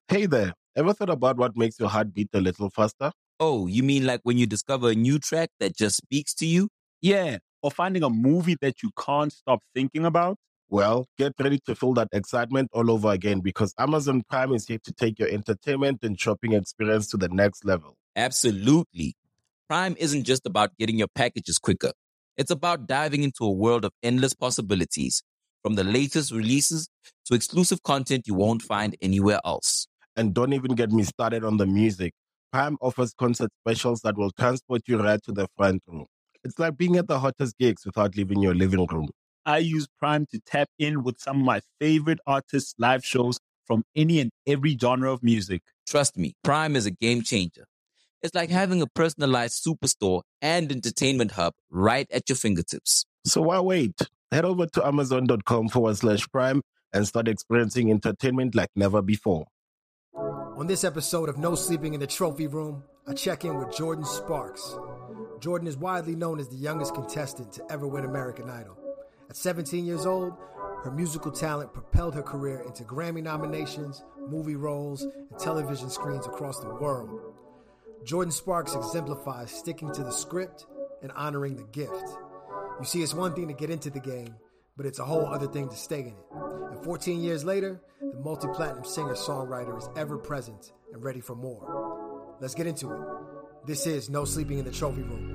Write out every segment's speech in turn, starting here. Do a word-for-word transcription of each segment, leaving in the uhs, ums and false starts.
Hey there, ever thought about what makes your heart beat a little faster? Oh, you mean like when you discover a new track that just speaks to you? Yeah, or finding a movie that you can't stop thinking about. Well, get ready to feel that excitement all over again because Amazon Prime is here to take your entertainment and shopping experience to the next level. Absolutely. Prime isn't just about getting your packages quicker. It's about diving into a world of endless possibilities, from the latest releases to exclusive content you won't find anywhere else. And don't even get me started on the music. Prime offers concert specials that will transport you right to the front row. It's like being at the hottest gigs without leaving your living room. I use Prime to tap in with some of my favorite artists' live shows from any and every genre of music. Trust me, Prime is a game changer. It's like having a personalized superstore and entertainment hub right at your fingertips. So why wait? Head over to amazon.com forward slash prime and start experiencing entertainment like never before. On this episode of No Sleeping in the Trophy Room, I check in with Jordin Sparks. Jordin is widely known as the youngest contestant to ever win American Idol. At seventeen years old, her musical talent propelled her career into Grammy nominations, movie roles, and television screens across the world. Jordin Sparks exemplifies sticking to the script and honoring the gift. You see, it's one thing to get into the game, but it's a whole other thing to stay in it. And fourteen years later, the multi-platinum singer-songwriter is ever present and ready for more. Let's get into it. This is No Sleeping in the Trophy Room.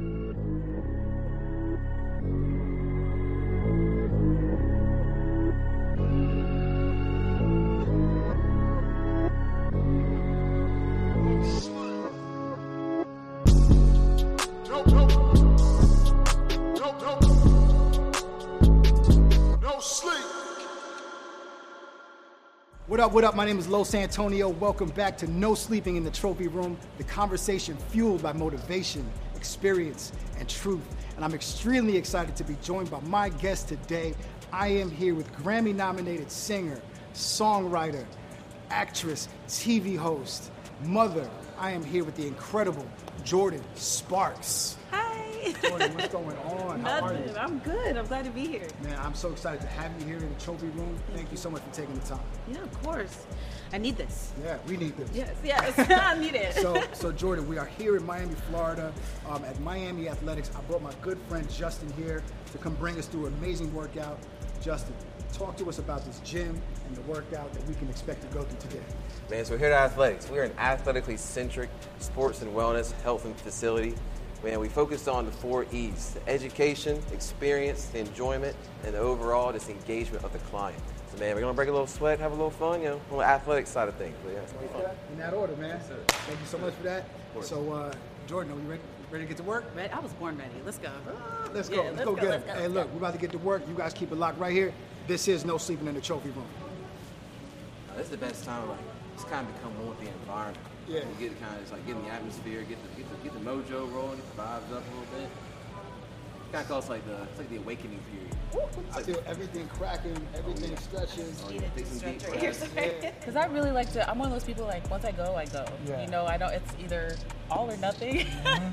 What up, what up? My name is Los Antonio. Welcome back to No Sleeping in the Trophy Room, the conversation fueled by motivation, experience, and truth. And I'm extremely excited to be joined by my guest today. I am here with Grammy-nominated singer, songwriter, actress, T V host, mother. I am here with the incredible Jordin Sparks. Hi. Jordin, what's going on? How are Nothing. you? I'm good. I'm glad to be here. Man, I'm so excited to have you here in the Trophy Room. Thank you so much for taking the time. Yeah, of course. I need this. Yeah, we need this. Yes, yes. I need it. So, so Jordin, we are here in Miami, Florida, um, at Miami Athletics. I brought my good friend Justin here to come bring us through an amazing workout. Justin, talk to us about this gym and the workout that we can expect to go through today. Man, so we're here at Athletics. We're an athletically centric sports and wellness, health and facility. Man, we focused on the four E's: the education, experience, the enjoyment, and the overall just engagement of the client. So man, we're gonna break a little sweat, have a little fun, you know, on the athletic side of things. But yeah, it's gonna be fun. In that order, man. Thank you so much for that. So, uh, Jordin, are we ready, ready to get to work? Ready? I was born ready. Let's go. Ah, let's go. Yeah, let's, let's go, go, get let's it. go, Hey, let's look, go. we're about to get to work. You guys keep it locked right here. This is No Sleeping in the Trophy Room. Uh, this is the best time, like, just kind of become one with the environment. Yeah. You get kind of just like get in the atmosphere, get the get the, get the mojo rolling, get the vibes up a little bit. Kind of calls like the it's like the awakening period. I feel everything cracking, everything stretching. Oh, yeah, take some deep Stretch right breaths. here. Because I really like to, I'm one of those people like, once I go, I go. Yeah. You know, I don't, it's either all or nothing.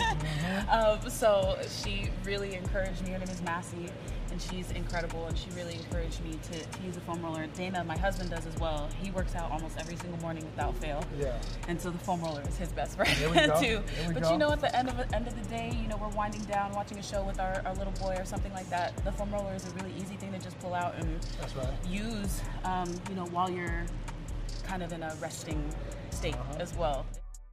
um, so she really encouraged me. Her name is Massey, and she's incredible, and she really encouraged me to, to use a foam roller. Dana, my husband, does as well. He works out almost every single morning without fail. Yeah. And so the foam roller is his best friend There we go. too. There we But go. you know, at the end of the end of the day, you know, we're winding down, watching a show with our, our little boy or something like that. The foam roller is a really easy thing to just pull out and That's right. use, um, you know, while you're kind of in a resting state Uh-huh. as well.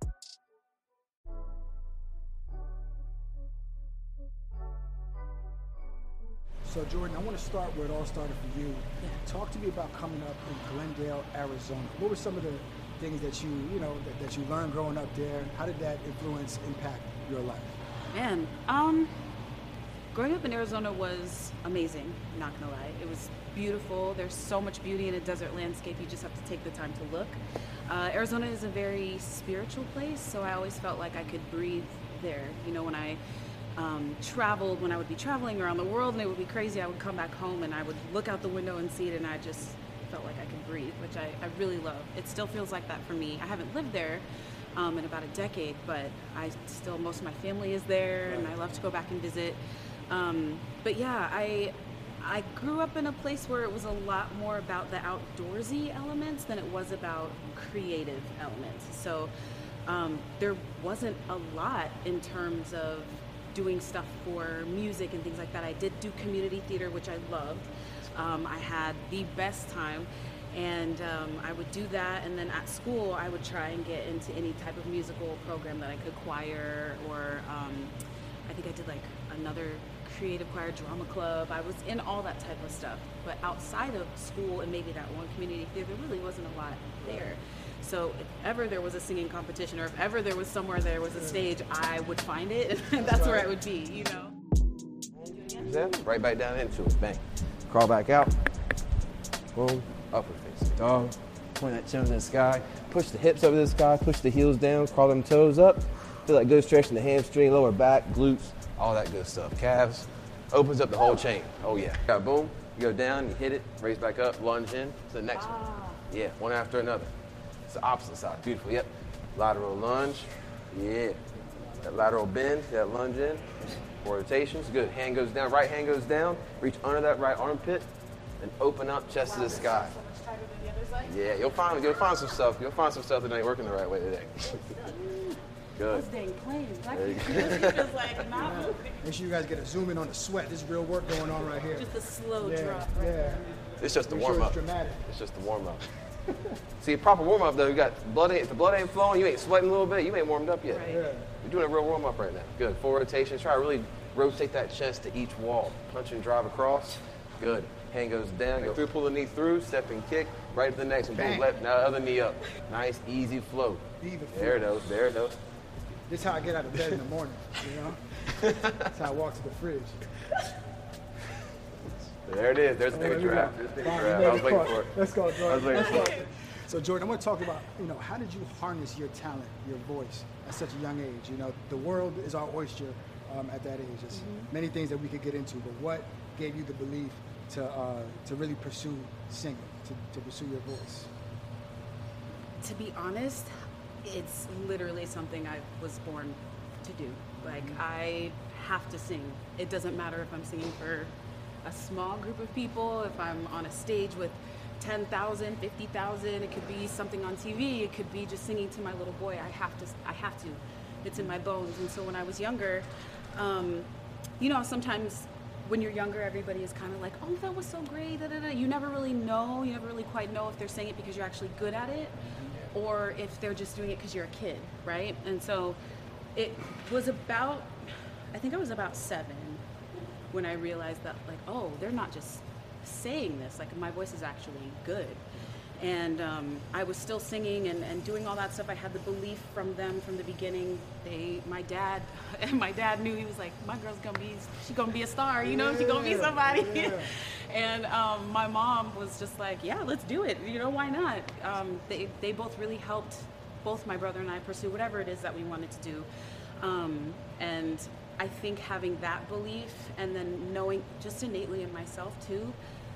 So, Jordin, I want to start where it all started for you. Talk to me about coming up in Glendale, Arizona. What were some of the things that you, you know, that, that you learned growing up there? How did that influence, impact your life? Man, um, growing up in Arizona was amazing. I'm not gonna lie. It was beautiful. There's so much beauty in a desert landscape. You just have to take the time to look. Uh, Arizona is a very spiritual place, so I always felt like I could breathe there. You know, when I um, traveled, when I would be traveling around the world and it would be crazy, I would come back home and I would look out the window and see it, and I just felt like I could breathe, which I, I really love. It still feels like that for me. I haven't lived there um, in about a decade, but I still, most of my family is there, and I love to go back and visit. Um, but yeah, I I grew up in a place where it was a lot more about the outdoorsy elements than it was about creative elements. So um, there wasn't a lot in terms of doing stuff for music and things like that. I did do community theater, which I loved. Um, I had the best time, and um, I would do that, and then at school I would try and get into any type of musical program that I could, choir, or um, I think I did like another creative choir, drama club. I was in all that type of stuff, but outside of school and maybe that one community theater, there really wasn't a lot there. So if ever there was a singing competition, or if ever there was somewhere there was a stage, I would find it, and that's where I would be, you know? Right back down into it, bang. Crawl back out, boom, upward facing dog. Point that chin to the sky, push the hips over the sky, push the heels down, crawl them toes up. Feel like good stretch in the hamstring, lower back, glutes, all that good stuff. Calves, opens up the whole chain. Oh yeah. Got boom, you go down, you hit it, raise back up, lunge in to the next one. Yeah, one after another. It's the opposite side, beautiful, yep. Lateral lunge, yeah. That lateral bend, that lunge in. Four rotations, good. Hand goes down, right hand goes down, reach under that right armpit, and open up, chest to the sky. Yeah, you'll find you'll find some stuff. You'll find some stuff that ain't working the right way today. Good. Those dang planes. I can just like not moving. Make sure you guys get a zoom in on the sweat. There's real work going on right here. Just a slow yeah, drop right yeah. there. It's just the Make warm sure up. it's dramatic. It's just the warm up. See, proper warm up though, you got blood. Ain't, if the blood ain't flowing, you ain't sweating a little bit. You ain't warmed up yet. Right. Yeah. You're doing a real warm up right now. Good. Four rotations. Try to really rotate that chest to each wall. Punch and drive across. Good. Hand goes down. Go through, pull the knee through, step and kick. Right to the next one. Boom, left. Now other knee up. Nice, easy flow. Be the There it goes. There it goes. This is how I get out of bed in the morning, you know? That's how I walk to the fridge. There it is. There's a Oh, big there we giraffe. go. There's a big Fine, giraffe. we I made was it waiting across. for it. Let's go, I was Jordan. waiting Let's for go. it. So, Jordan, I want to talk about, you know, how did you harness your talent, your voice at such a young age? You know, the world is our oyster um, at that age. There's Mm-hmm. many things that we could get into, but what gave you the belief to uh, to really pursue singing, to, to pursue your voice? To be honest, it's literally something I was born to do. Like, I have to sing. It doesn't matter if I'm singing for a small group of people, if I'm on a stage with ten thousand, fifty thousand, it could be something on T V, it could be just singing to my little boy. I have to, I have to. It's in my bones. And so when I was younger, um, you know, sometimes when you're younger, everybody is kind of like, oh, that was so great, da, da, da. You never really know, you never really quite know if they're saying it because you're actually good at it, or if they're just doing it because you're a kid, right? And so it was about, I think I was about seven when I realized that, like, oh, they're not just saying this, like, my voice is actually good. And um, I was still singing and, and doing all that stuff. I had the belief from them from the beginning. They, my dad, my dad knew. He was like, my girl's gonna be, she's gonna be a star, you know, she's gonna be somebody. Yeah. And um, my mom was just like, yeah, let's do it. You know, why not? Um, they, they both really helped both my brother and I pursue whatever it is that we wanted to do. Um, and I think having that belief and then knowing just innately in myself too,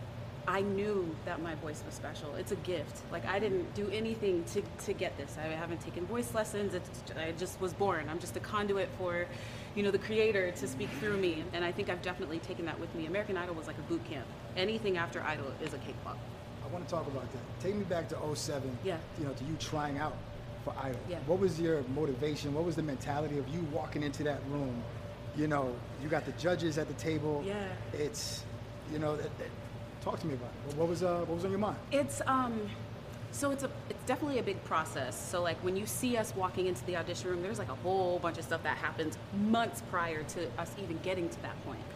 I knew that my voice was special. It's a gift. Like, I didn't do anything to, to get this. I haven't taken voice lessons. It's, I just was born. I'm just a conduit for, you know, the creator to speak through me. And I think I've definitely taken that with me. American Idol was like a boot camp. Anything after Idol is a cakewalk. I want to talk about that. Take me back to oh seven, Yeah. you know, to you trying out for Idol. Yeah. What was your motivation? What was the mentality of you walking into that room? You know, you got the judges at the table. Yeah. It's, you know, that, that, talk to me about it. What was uh, what was on your mind? It's um, so it's a it's definitely a big process. So like when you see us walking into the audition room, there's like a whole bunch of stuff that happens months prior to us even getting to that point.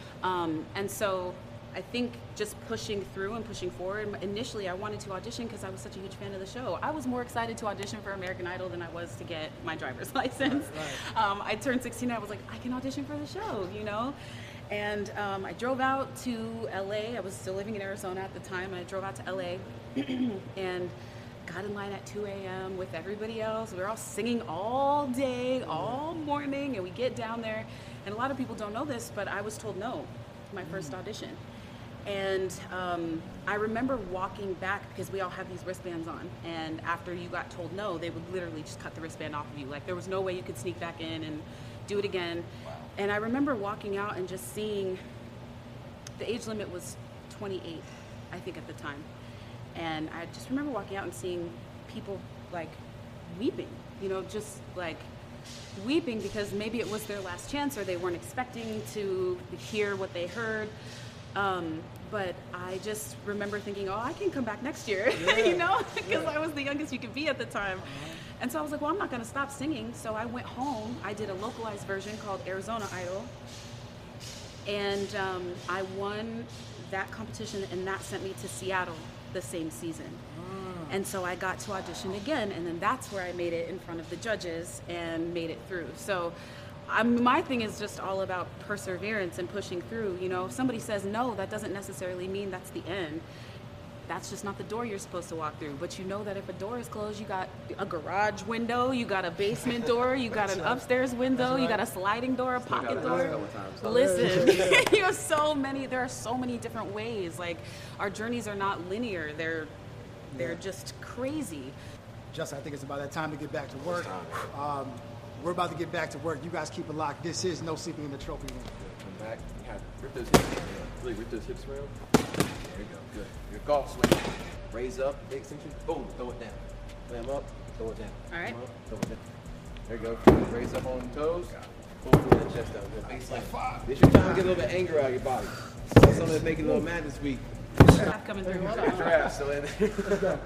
Um, and so I think just pushing through and pushing forward. Initially, I wanted to audition because I was such a huge fan of the show. I was more excited to audition for American Idol than I was to get my driver's license. Right, right. Um, I turned sixteen. I was like, I can audition for the show, you know. And um, I drove out to L A. I was still living in Arizona at the time. I drove out to L A and got in line at two a.m. with everybody else. We were all singing all day, all morning, and we get down there. And a lot of people don't know this, but I was told no to my first audition. And um, I remember walking back because we all have these wristbands on. And after you got told no, they would literally just cut the wristband off of you. Like, there was no way you could sneak back in and do it again. Wow. And I remember walking out and just seeing the age limit was twenty-eight, I think, at the time. And I just remember walking out and seeing people like weeping, you know, just like weeping because maybe it was their last chance or they weren't expecting to hear what they heard. Um, but I just remember thinking, oh, I can come back next year, yeah. you know, because yeah. I was the youngest you could be at the time. Uh-huh. And so I was like, well, I'm not going to stop singing. So I went home. I did a localized version called Arizona Idol. And um, I won that competition, and that sent me to Seattle the same season. Oh. And so I got to audition again, and then that's where I made it in front of the judges and made it through. So I'm, my thing is just all about perseverance and pushing through. You know, if somebody says no, that doesn't necessarily mean that's the end. That's just not the door you're supposed to walk through. But you know that if a door is closed, you got a garage window, you got a basement door, you got an upstairs window, right. you got a sliding door, a pocket door. Listen, you have so many, there are so many different ways. Like, our journeys are not linear. They're, they're yeah. just crazy. Justin, I think it's about that time to get back to work. Um, we're about to get back to work. You guys keep it locked. This is No Sleeping in the Trophy Room. Come back. You have rip those hips around. Really rip those hips around. There you go. Good. Your golf swing. Raise up. Big extension. Boom. Throw it down. Slam up. Throw it down. All right. Up, throw it down. There you go. Raise up on the toes. Boom. Pull that chest down. Good. Baseline. This your time to get a little bit of anger out of your body. So something that's making a little mad this week. Draft coming through. Draft. So in there.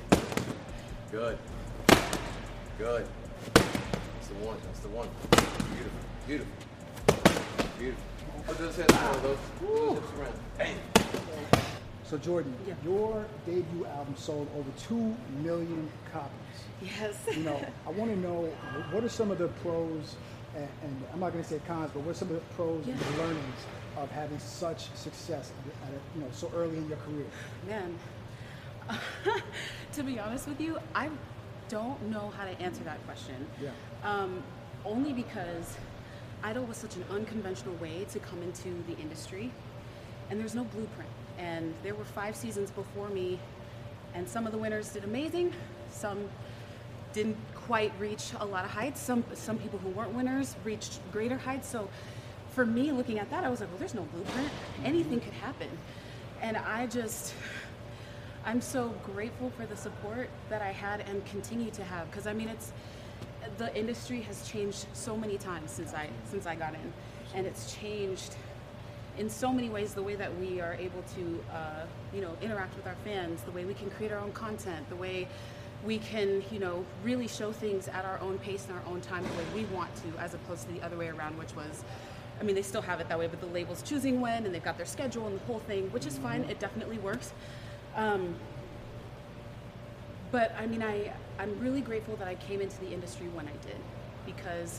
Good. Good. That's the one. That's the one. Beautiful. Beautiful. Beautiful. Put those hips around. Those, those hips around. Bang. So Jordan, yeah. your debut album sold over two million copies. Yes. You know, I want to know, what are some of the pros, and, and I'm not going to say cons, but what are some of the pros yeah. and the learnings of having such success at a, you know, so early in your career? Man, uh, to be honest with you, I don't know how to answer that question. Yeah. Um, only because Idol was such an unconventional way to come into the industry, and there's no blueprint. And there were five seasons before me, and some of the winners did amazing. Some didn't quite reach a lot of heights. Some some people who weren't winners reached greater heights. So for me, looking at that, I was like, well, there's no blueprint. Anything could happen. And I just, I'm so grateful for the support that I had and continue to have. Because I mean, it's, the industry has changed so many times since I since I got in, and it's changed in so many ways, the way that we are able to, uh, you know, interact with our fans, the way we can create our own content, the way we can, you know, really show things at our own pace and our own time, the way we want to, as opposed to the other way around, which was, I mean, they still have it that way, but the label's choosing when, and they've got their schedule and the whole thing, which is fine. It definitely works. Um, but I mean, I, I'm really grateful that I came into the industry when I did, because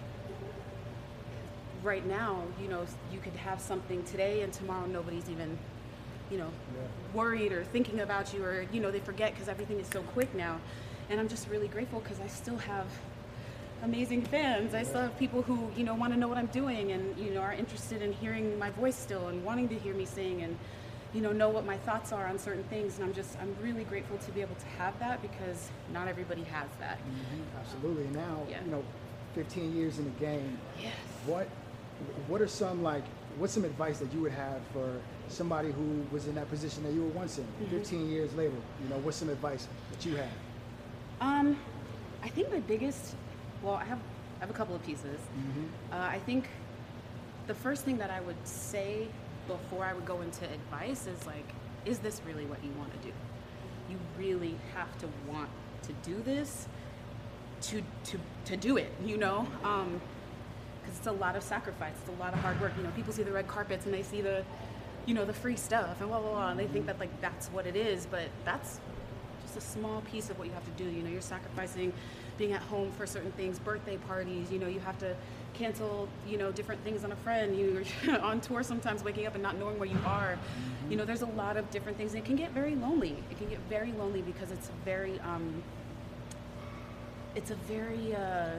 right now, you know, you could have something today and tomorrow nobody's even, you know, yeah. worried or thinking about you, or, you know, they forget because everything is so quick now. And I'm just really grateful because I still have amazing fans. I still have people who, you know, want to know what I'm doing and, you know, are interested in hearing my voice still and wanting to hear me sing and, you know, know what my thoughts are on certain things. And I'm just, I'm really grateful to be able to have that, because not everybody has that. Mm-hmm. Absolutely. And now, yeah. you know, fifteen years in the game, yes. what, What are some, like, what's some advice that you would have for somebody who was in that position that you were once in, mm-hmm. fifteen years later? You know, what's some advice that you have? Um, I think the biggest, well, I have, I have a couple of pieces. Mm-hmm. Uh, I think the first thing that I would say before I would go into advice is, like, is this really what you want to do? You really have to want to do this to, to, to do it, you know? Um, because it's a lot of sacrifice, it's a lot of hard work. You know, people see the red carpets and they see the, you know, the free stuff and blah, blah, blah, and they think that, like, that's what it is, but that's just a small piece of what you have to do. You know, you're sacrificing being at home for certain things, birthday parties, you know, you have to cancel, you know, different things on a friend. You're on tour sometimes, waking up and not knowing where you are. Mm-hmm. You know, there's a lot of different things. It can get very lonely. It can get very lonely because it's a very, um, it's a very, uh,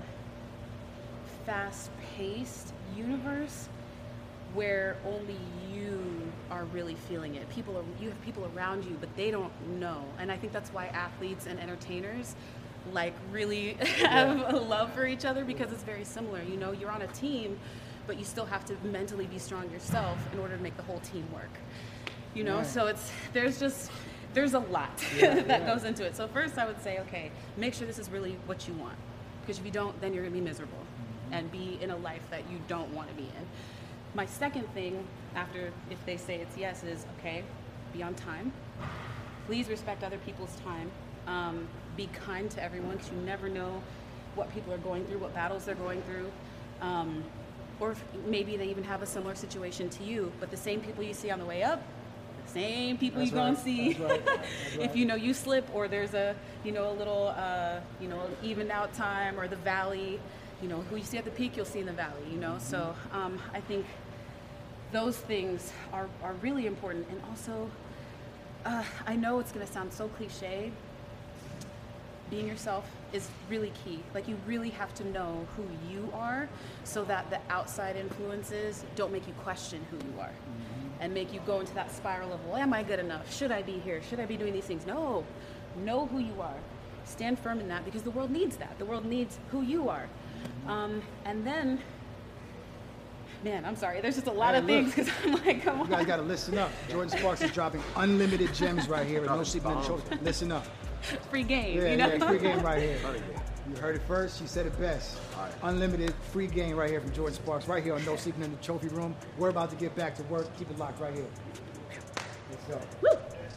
fast-paced universe where only you are really feeling it. People are, you have people around you, but they don't know. And I think that's why athletes and entertainers, like, really have a love for each other, because it's very similar. You know, you're on a team, but you still have to mentally be strong yourself in order to make the whole team work. You know, Right. so it's there's just there's a lot Yeah, that yeah. goes into it. So first, I would say, okay, make sure this is really what you want, because if you don't, then you're gonna be miserable Mm-hmm. and be in a life that you don't want to be in. My second thing, after if they say it's yes, is okay, be on time. Please respect other people's time. Um, be kind to everyone, because you never know what people are going through, what battles they're going through. Um, or if maybe they even have a similar situation to you, but the same people you see on the way up, the same people That's you go and right. see. That's right. That's right. If you know you slip, or there's a, you know, a little, uh, you know, even out time, or the valley, you know, who you see at the peak, you'll see in the valley, you know? So um, I think those things are, are really important. And also, uh, I know it's gonna sound so cliche, being yourself is really key. Like, you really have to know who you are, so that the outside influences don't make you question who you are and make you go into that spiral of, well, am I good enough? Should I be here? Should I be doing these things? No, know who you are. Stand firm in that, because the world needs that. The world needs who you are. Um, and then, man, I'm sorry, there's just a lot Hey, of things, look. because I'm like, come You on. guys got to listen up. Jordan Sparks is dropping unlimited gems right here. No sleeping in the show. Listen up. Free game, Yeah, you know? yeah, free game right here. You heard it first. You said it best. Unlimited free game right here from Jordan Sparks, right here on No Sleeping in the Trophy Room. We're about to get back to work. Keep it locked right here. Let's go. Woo!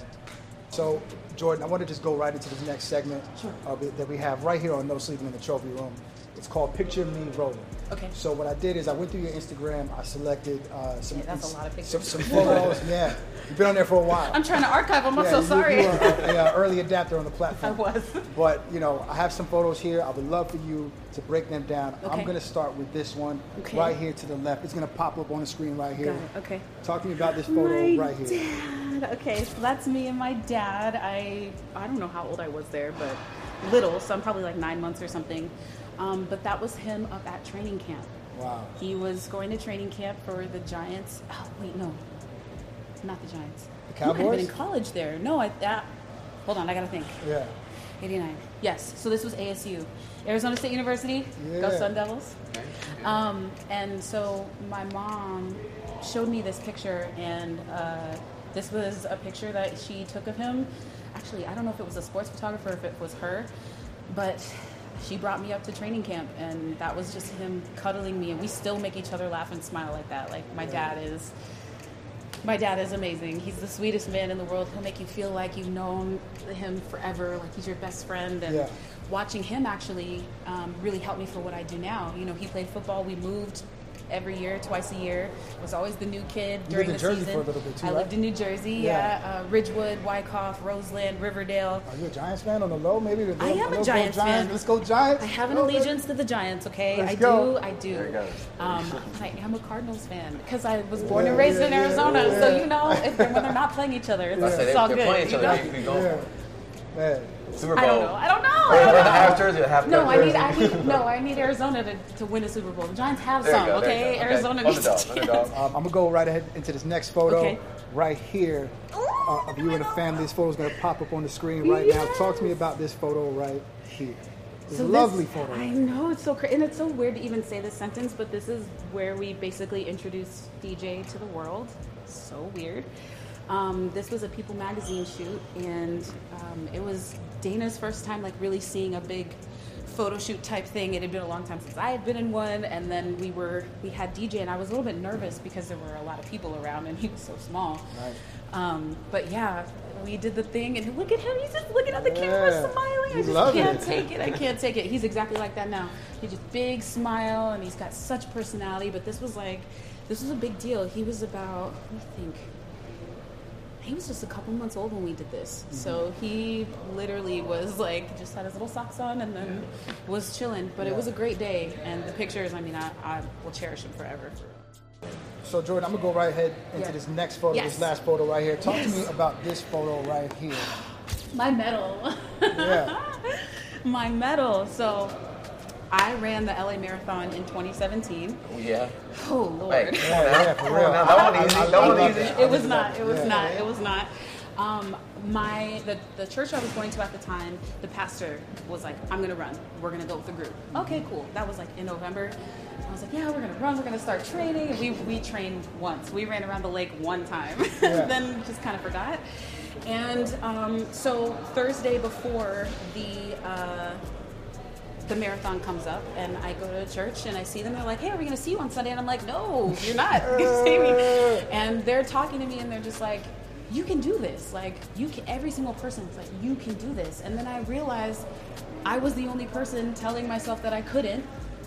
So, Jordan, I want to just go right into this next segment of it that we have right here on No Sleeping in the Trophy Room. It's called Picture Me Rolling. Okay. So what I did is I went through your Instagram. I selected uh, some, Yeah, that's a lot of some, pictures. some photos. Yeah, you've been on there for a while. I'm trying to archive them, I'm yeah, so you, sorry. You were an early adapter on the platform. I was. But, you know, I have some photos here. I would love for you to break them down. I'm Okay. going to start with this one Okay. right here to the left. It's going to pop up on the screen right here. Got it, okay. Talk to me about this photo My right here. dad. Okay, so that's me and my dad. I I don't know how old I was there, but little, so I'm probably like nine months or something. Um, but that was him up at training camp. Wow. He was going to training camp for the Giants. Oh, wait, no. Not the Giants. The He might have Cowboys? been in college there. No, I, that, hold on, I gotta think. Yeah. eighty-nine. Yes, so this was A S U. Arizona State University. Go Yeah. Sun Devils. Um, and so my mom showed me this picture, and uh, this was a picture that she took of him. Actually, I don't know if it was a sports photographer or if it was her, but she brought me up to training camp, and that was just him cuddling me, and we still make each other laugh and smile like that. Like, my dad is, my dad is amazing. He's the sweetest man in the world. He'll make you feel like you've known him forever, like he's your best friend. And Yeah. watching him actually um, really helped me for what I do now. You know, he played football. We moved every year, twice a year. Was always the new kid You during lived the in Jersey season. for a little bit too, I right? lived in New Jersey, Yeah. yeah. Uh, Ridgewood, Wyckoff, Roseland, Riverdale. Are you a Giants fan on the low? Maybe the I am a little Giants go Giants. fan. Let's go Giants. I have an allegiance to the Giants, okay? Let's I go. do, I do. There you go. Um, I am a Cardinals fan because I was born and Yeah, raised yeah, in yeah, Arizona, yeah. so you know, if they're, when they're not playing each other, it's, I say it's they, all they're good. playing each you other. know? You can go Yeah. Man. Super Bowl. I don't know. I don't know. Or I the don't know. half jersey or half No, cut I need, jersey. I need, no, I need Arizona to, to win a Super Bowl. The Giants have There you some, go, there okay? you go. Okay. Arizona needs Underdog, a chance. underdog. Um, I'm gonna go right ahead into this next photo Okay. right here uh, of you and the family. This photo is gonna pop up on the screen right now. Talk to me about this photo right here. It's a So lovely this- photo. I know, it's so crazy. And it's so weird to even say this sentence, but this is where we basically introduced D J to the world. So weird. Um, this was a People magazine shoot, and um, it was Dana's first time like really seeing a big photo shoot type thing. It had been a long time since I had been in one, and then we were we had D J, and I was a little bit nervous because there were a lot of people around, and he was so small. Right. Um, but yeah, we did the thing, and look at him. He's just looking at the camera, Yeah. smiling. I He's just loving can't it. take it. I can't take it. He's exactly like that now. He's just big smile, and he's got such personality. But this was like, this was a big deal. He was about, let me think. He was just a couple months old when we did this. Mm-hmm. So he literally was like, just had his little socks on and then was chilling. But it was a great day. And the pictures, I mean, I, I will cherish them forever. So Jordan, I'm gonna go right ahead into Yeah. this next photo, Yes. this last photo right here. Talk Yes. to me about this photo right here. My medal. Yeah. My medal. So I ran the L A Marathon in twenty seventeen. Oh, yeah. Oh, Lord. Hey, Yeah, yeah, for come real. on now. That one I- easy. I That love one that. easy. It was not. It was Yeah. not. It was not. Um, my the, the church I was going to at the time, the pastor was like, I'm gonna run. We're gonna go with the group. Okay, cool. That was like in November. I was like, yeah, we're gonna run. We're gonna start training. And we we trained once. We ran around the lake one time, Yeah. then just kind of forgot. And um, so Thursday before the. Uh, the marathon comes up and I go to church and I see them. They're like, hey, are we going to see you on Sunday? And I'm like, no, you're not going to see me. And they're talking to me and they're just like, you can do this. Like, you can, every single person is like, you can do this. And then I realized I was the only person telling myself that I couldn't.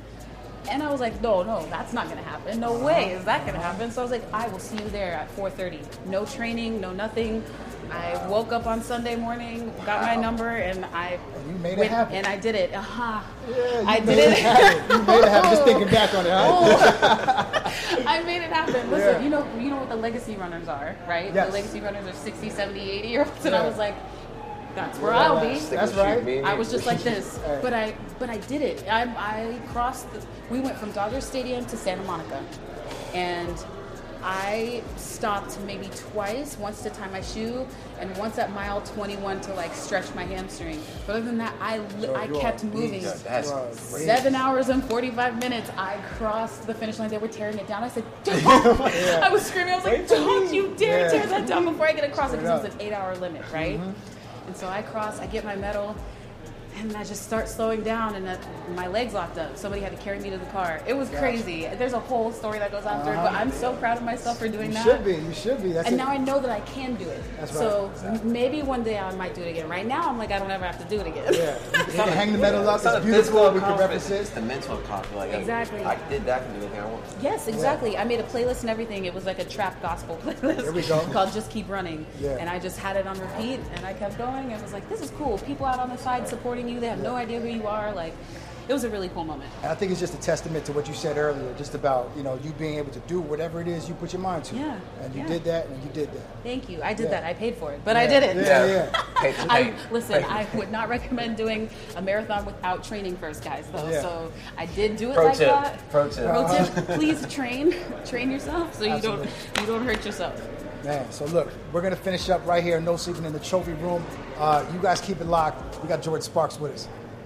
And I was like, no, no, that's not going to happen. No way is that going to happen. So I was like, I will see you there at four thirty. No training, no nothing. I woke up on Sunday morning, got my number, and I And you made it went, happen. and I did it. Uh-huh. Yeah, you I made did it it. happen. You made it happen. Just thinking back on it. Huh? I made it happen. Listen, Yeah. you know you know what the legacy runners are, right? Yes. The legacy runners are sixty, seventy, eighty year olds, and Yeah. I was like, that's where I'll be. Stick That's and shoot, right. me and I you. was just like this, Right. but I but I did it. I I crossed. The, we went from Dodger Stadium to Santa Monica, and I stopped maybe twice. Once to tie my shoe, and once at mile twenty-one to like stretch my hamstring. But other than that, I li- So I you are kept a moving. beast. That's You are a crazy. beast. Seven hours and forty-five minutes. I crossed the finish line. They were tearing it down. I said, don't. I was screaming. I was like, don't you dare Yeah. tear that down before I get across it, Straight because it up. was an eight-hour limit, right? And so I cross. I get my medal. And I just start slowing down, and that, my legs locked up. Somebody had to carry me to the car. It was crazy. There's a whole story that goes after it, but I'm so proud of myself for doing You that. should be. You should be. That's And it. now I know that I can do it. That's so right. m- maybe one day I might do it again. Right now, I'm like, I don't ever have to do it again. Yeah. You can hang the medal up. It's not It's the beautiful. physical We can confidence, represent. it's the mental confidence. Like, Exactly. I did that, I can do anything I want. Yes, exactly. I made a playlist and everything. It was like a trap gospel playlist. There we go. Called Just Keep Running. Yeah. And I just had it on repeat, and I kept going. And it was like, this is cool. People out on the side supporting you. They have no idea who you are. Like, it was a really cool moment. And I think it's just a testament to what you said earlier, just about, you know, you being able to do whatever it is you put your mind to. Yeah, And you yeah. did that, and you did that. Thank you. I did Yeah. that. I paid for it, but Yeah, I did it. Yeah, yeah. Pay to I pay. listen. I would not recommend doing a marathon without training first, guys. Though, Yeah. so I did do it Pro like tip. that. Pro tip. Pro tip: please train, train yourself, so you Absolutely. don't you don't hurt yourself. Man, so look, we're going to finish up right here, No Sleeping in the Trophy Room. Uh, you guys keep it locked. We got Jordan Sparks with us.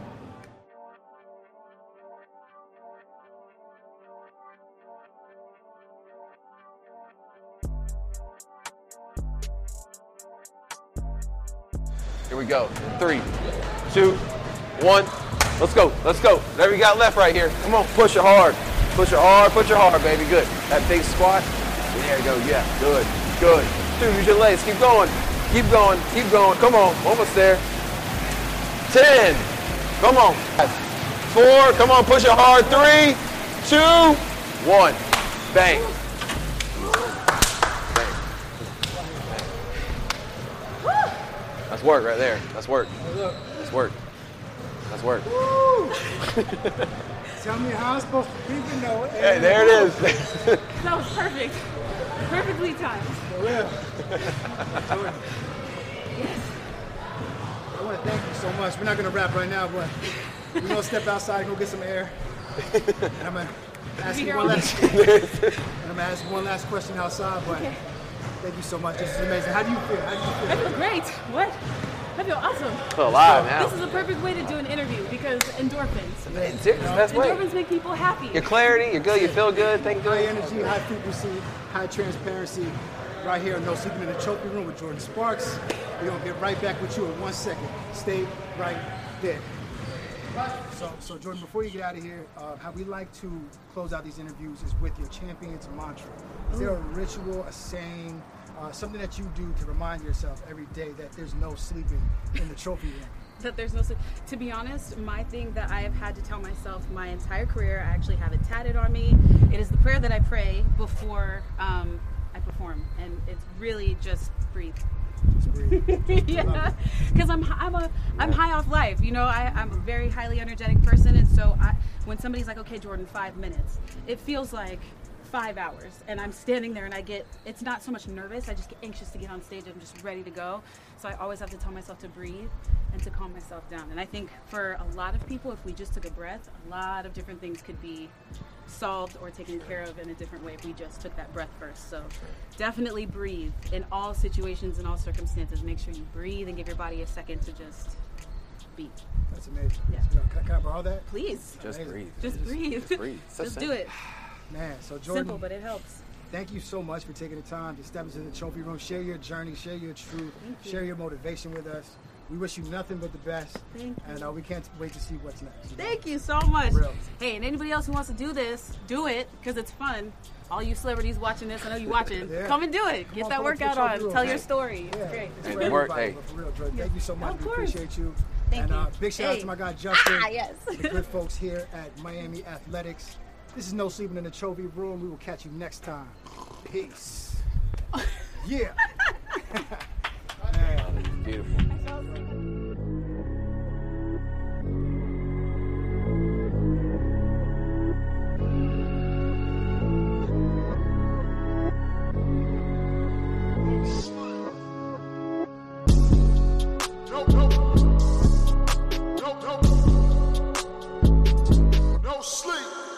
Here we go. Three, two, one. Let's go. Let's go. Whatever you got left right here. Come on. Push it hard. Push it hard. Push it hard, baby. Good. That big squat. There you go. Yeah. Good. Good. Two. Use your legs. Keep going. Keep going. Keep going. Come on. Almost there. Ten. Come on. Four. Come on. Push it hard. Three, two, one. Bang. That's work right there. That's work. That's work. That's work. Tell me how I'm supposed to keep it, no. Hey, there it is. That was perfect. Perfectly timed. For real. Jordan. I want to thank you so much. We're not going to wrap right now, but we're going to step outside and go get some air. And I'm going to ask Be you here one all last, and I'm going to ask you one last question outside, but Okay. thank you so much. This is amazing. How do you feel? How do you I feel? feel great. What? I feel awesome. Feel alive now. This is a perfect way to do an interview because endorphins. It's the best way. Endorphins make people happy. Your clarity, you're good, you feel good, think High good. energy, high frequency, high transparency. Right here on No Sleeping in the Trophy Room with Jordan Sparks. We're going to get right back with you in one second. Stay right there. So, so Jordan, before you get out of here, uh, how we like to close out these interviews is with your champion's mantra. Is there a ritual, a saying, uh, something that you do to remind yourself every day that there's no sleeping in the trophy room? That there's no, to be honest, my thing that I have had to tell myself my entire career, I actually have it tatted on me. It is the prayer that I pray before um, I perform, and it's really just breathe. Just breathe. Yeah, because I'm I'm a I'm high off life. You know, I, I'm a very highly energetic person, and so I when somebody's like, okay, Jordan, five minutes, it feels like five hours, and I'm standing there, and I get it's not so much nervous. I just get anxious to get on stage. I'm just ready to go. So I always have to tell myself to breathe and to calm myself down. And I think for a lot of people, if we just took a breath, a lot of different things could be solved or taken care of in a different way if we just took that breath first. So definitely breathe in all situations and all circumstances. Make sure you breathe and give your body a second to just be. That's amazing. Yeah. Can, can I borrow that? Please. Just Amazing. breathe. Just Just- breathe. Just breathe. So Just simple. do it. Man, so Jordan, Simple, but it helps. thank you so much for taking the time to step into the trophy room, share your journey, share your truth, Thank you. share your motivation with us. We wish you nothing but the best. Thank you. And uh, we can't wait to see what's next. you know? Thank you so much. Real. Hey, and anybody else who wants to do this, do it because it's fun. All you celebrities watching this, I know you watching. Yeah. Come and do it. Come Get on, that pull up to the workout trophy on. room. Tell your Hey. story. Yeah. It's great. It's Hey, for good work. everybody, Hey. but for real, Jordan. Thank you so much. Of we course. appreciate you. Thank and you. Uh, big shout out Hey. to my guy Justin. Ah, yes. The good folks here at Miami Athletics. This is No Sleeping in the Trophy Room. We will catch you next time. Peace. Yeah. Man. Beautiful. No, no, no, no, no sleep.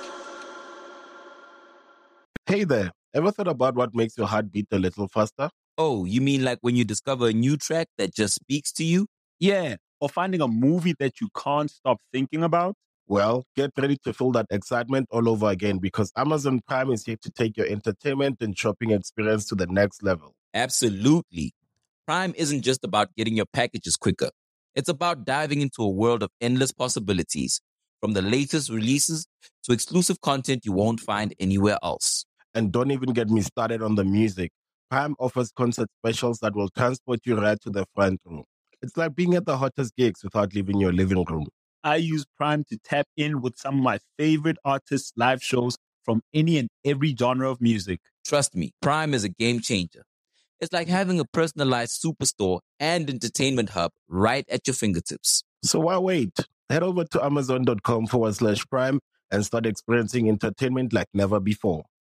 Hey there, ever thought about what makes your heart beat a little faster? Oh, you mean like when you discover a new track that just speaks to you? Yeah, or finding a movie that you can't stop thinking about. Well, get ready to feel that excitement all over again because Amazon Prime is here to take your entertainment and shopping experience to the next level. Absolutely. Prime isn't just about getting your packages quicker. It's about diving into a world of endless possibilities, from the latest releases to exclusive content you won't find anywhere else. And don't even get me started on the music. Prime offers concert specials that will transport you right to the front room. It's like being at the hottest gigs without leaving your living room. I use Prime to tap in with some of my favorite artists' live shows from any and every genre of music. Trust me, Prime is a game changer. It's like having a personalized superstore and entertainment hub right at your fingertips. So why wait? Head over to amazon.com forward slash prime and start experiencing entertainment like never before.